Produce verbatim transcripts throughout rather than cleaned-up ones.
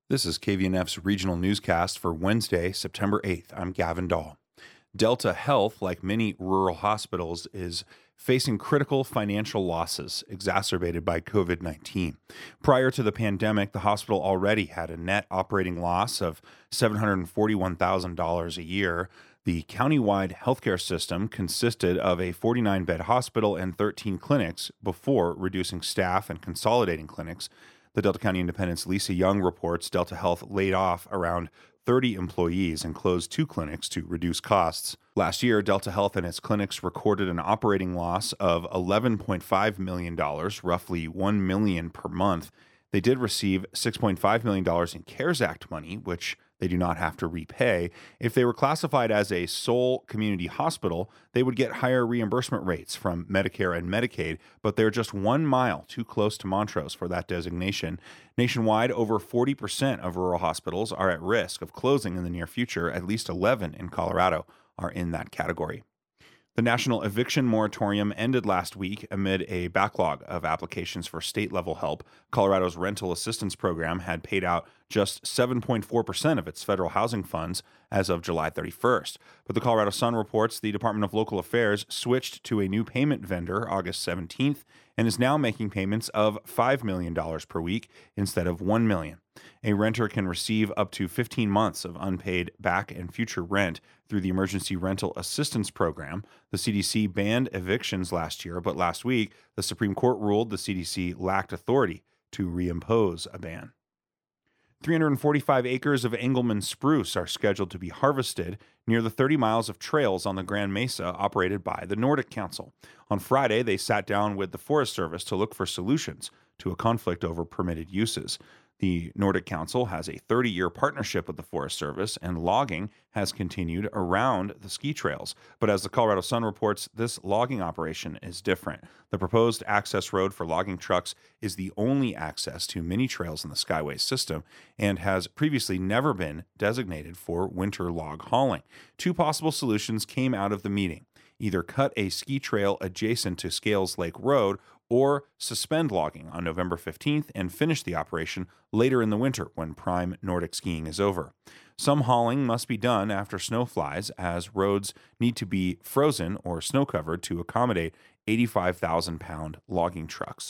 This is K V N F's regional newscast for Wednesday, September eighth. I'm Gavin Dahl. Delta Health, like many rural hospitals, is facing critical financial losses exacerbated by covid nineteen. Prior to the pandemic, the hospital already had a net operating loss of seven hundred forty-one thousand dollars a year. The countywide healthcare system consisted of a forty-nine bed hospital and thirteen clinics before reducing staff and consolidating clinics. The Delta County Independent's Lisa Young reports Delta Health laid off around thirty employees and closed two clinics to reduce costs. Last year, Delta Health and its clinics recorded an operating loss of eleven point five million dollars, roughly one million dollars per month. They did receive six point five million dollars in CARES Act money, which they do not have to repay. If they were classified as a sole community hospital, they would get higher reimbursement rates from Medicare and Medicaid, but they're just one mile too close to Montrose for that designation. Nationwide, over forty percent of rural hospitals are at risk of closing in the near future. At least eleven in Colorado are in that category. The national eviction moratorium ended last week amid a backlog of applications for state-level help. Colorado's rental assistance program had paid out just seven point four percent of its federal housing funds as of July thirty-first. But the Colorado Sun reports the Department of Local Affairs switched to a new payment vendor August seventeenth and is now making payments of five million dollars per week instead of one million dollars. A renter can receive up to fifteen months of unpaid back and future rent through the Emergency Rental Assistance Program. The C D C banned evictions last year, but last week the Supreme Court ruled the C D C lacked authority to reimpose a ban. three hundred forty-five acres of Engelmann spruce are scheduled to be harvested near the thirty miles of trails on the Grand Mesa operated by the Nordic Council. On Friday, they sat down with the Forest Service to look for solutions to a conflict over permitted uses. The Nordic Council has a thirty-year partnership with the Forest Service, and logging has continued around the ski trails. But as the Colorado Sun reports, this logging operation is different. The proposed access road for logging trucks is the only access to many trails in the Skyway system and has previously never been designated for winter log hauling. Two possible solutions came out of the meeting: either cut a ski trail adjacent to Scales Lake Road or suspend logging on November fifteenth and finish the operation later in the winter when prime Nordic skiing is over. Some hauling must be done after snow flies, as roads need to be frozen or snow-covered to accommodate eighty-five thousand pound logging trucks.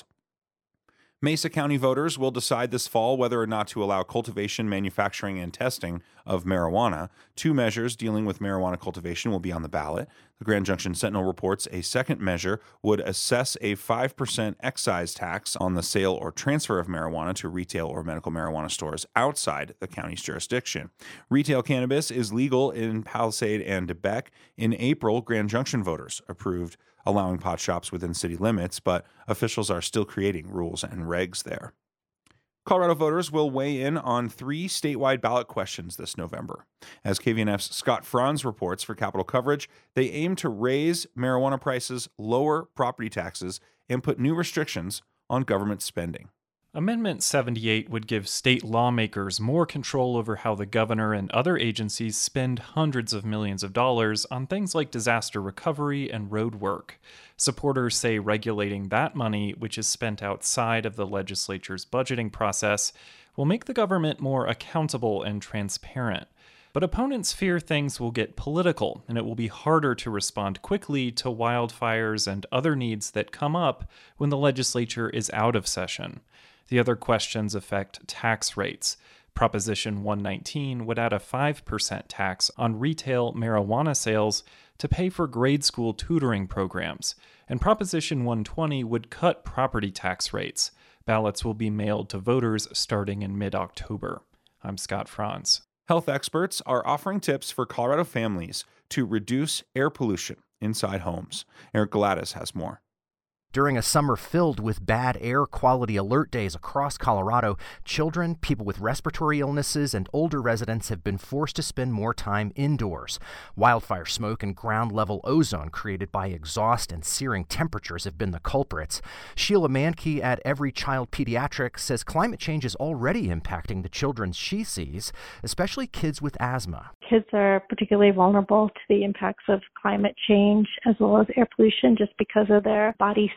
Mesa County voters will decide this fall whether or not to allow cultivation, manufacturing, and testing of marijuana. Two measures dealing with marijuana cultivation will be on the ballot. The Grand Junction Sentinel reports a second measure would assess a five percent excise tax on the sale or transfer of marijuana to retail or medical marijuana stores outside the county's jurisdiction. Retail cannabis is legal in Palisade and DeBeck. In April, Grand Junction voters approved allowing pot shops within city limits, but officials are still creating rules and regs there. Colorado voters will weigh in on three statewide ballot questions this November. As K V N F's Scott Franz reports for Capital Coverage, they aim to raise marijuana prices, lower property taxes, and put new restrictions on government spending. Amendment seventy-eight would give state lawmakers more control over how the governor and other agencies spend hundreds of millions of dollars on things like disaster recovery and road work. Supporters say regulating that money, which is spent outside of the legislature's budgeting process, will make the government more accountable and transparent. But opponents fear things will get political, and it will be harder to respond quickly to wildfires and other needs that come up when the legislature is out of session. The other questions affect tax rates. Proposition one nineteen would add a five percent tax on retail marijuana sales to pay for grade school tutoring programs, and Proposition one twenty would cut property tax rates. Ballots will be mailed to voters starting in mid-October. I'm Scott Franz. Health experts are offering tips for Colorado families to reduce air pollution inside homes. Eric Galatas has more. During a summer filled with bad air quality alert days across Colorado, children, people with respiratory illnesses, and older residents have been forced to spend more time indoors. Wildfire smoke and ground-level ozone created by exhaust and searing temperatures have been the culprits. Sheila Mankey at Every Child Pediatrics says climate change is already impacting the children she sees, especially kids with asthma. Kids are particularly vulnerable to the impacts of climate change as well as air pollution just because of their body size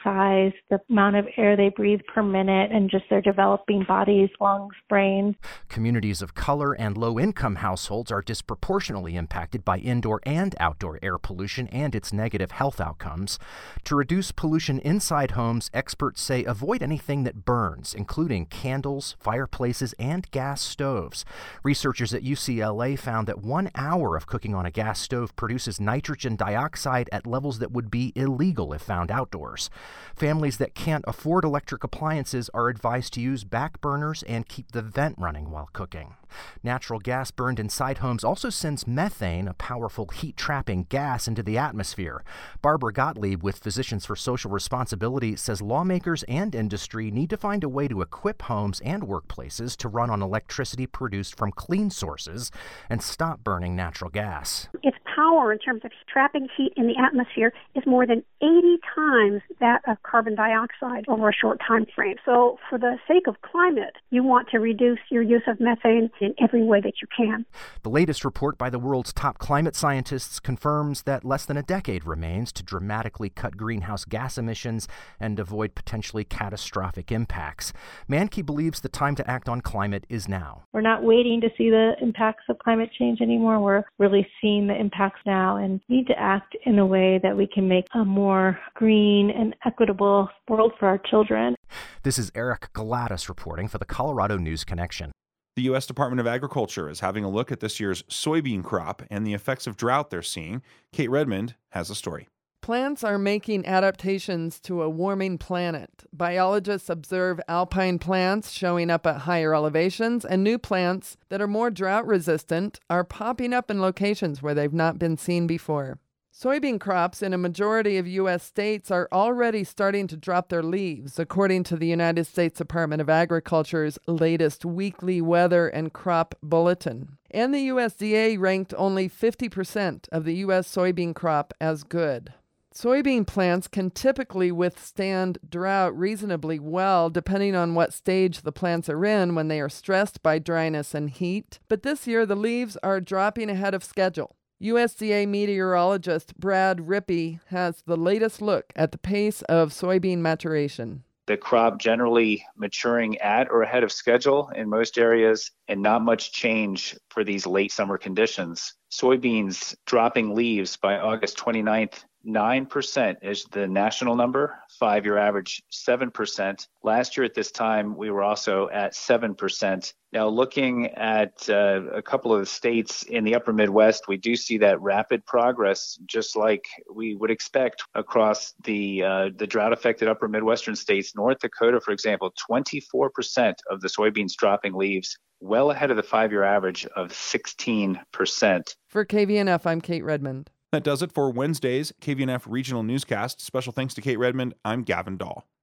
size, the amount of air they breathe per minute, and just their developing bodies, lungs, brains. Communities of color and low-income households are disproportionately impacted by indoor and outdoor air pollution and its negative health outcomes. To reduce pollution inside homes, experts say avoid anything that burns, including candles, fireplaces, and gas stoves. Researchers at U C L A found that one hour of cooking on a gas stove produces nitrogen dioxide at levels that would be illegal if found outdoors. Families that can't afford electric appliances are advised to use back burners and keep the vent running while cooking. Natural gas burned inside homes also sends methane, a powerful heat-trapping gas, into the atmosphere. Barbara Gottlieb with Physicians for Social Responsibility says lawmakers and industry need to find a way to equip homes and workplaces to run on electricity produced from clean sources and stop burning natural gas. Its power in terms of trapping heat in the atmosphere is more than eighty times that of carbon dioxide over a short time frame. So for the sake of climate, you want to reduce your use of methane in every way that you can. The latest report by the world's top climate scientists confirms that less than a decade remains to dramatically cut greenhouse gas emissions and avoid potentially catastrophic impacts. Manke believes the time to act on climate is now. We're not waiting to see the impacts of climate change anymore. We're really seeing the impacts now and need to act in a way that we can make a more green and equitable world for our children. This is Eric Galatas reporting for the Colorado News Connection. The U S Department of Agriculture is having a look at this year's soybean crop and the effects of drought they're seeing. Kate Redmond has a story. Plants are making adaptations to a warming planet. Biologists observe alpine plants showing up at higher elevations, and new plants that are more drought-resistant are popping up in locations where they've not been seen before. Soybean crops in a majority of U S states are already starting to drop their leaves, according to the United States Department of Agriculture's latest weekly weather and crop bulletin. And the U S D A ranked only fifty percent of the U S soybean crop as good. Soybean plants can typically withstand drought reasonably well, depending on what stage the plants are in when they are stressed by dryness and heat. But this year, the leaves are dropping ahead of schedule. U S D A meteorologist Brad Rippey has the latest look at the pace of soybean maturation. The crop generally maturing at or ahead of schedule in most areas, and not much change for these late summer conditions. Soybeans dropping leaves by August twenty-ninth, nine percent is the national number, five-year average seven percent. Last year at this time, we were also at seven percent. Now, looking at uh, a couple of the states in the upper Midwest, we do see that rapid progress, just like we would expect across the uh, the drought-affected upper Midwestern states. North Dakota, for example, twenty-four percent of the soybeans dropping leaves, well ahead of the five-year average of sixteen percent. For K V N F, I'm Kate Redmond. That does it for Wednesday's K V N F Regional Newscast. Special thanks to Kate Redmond. I'm Gavin Dahl.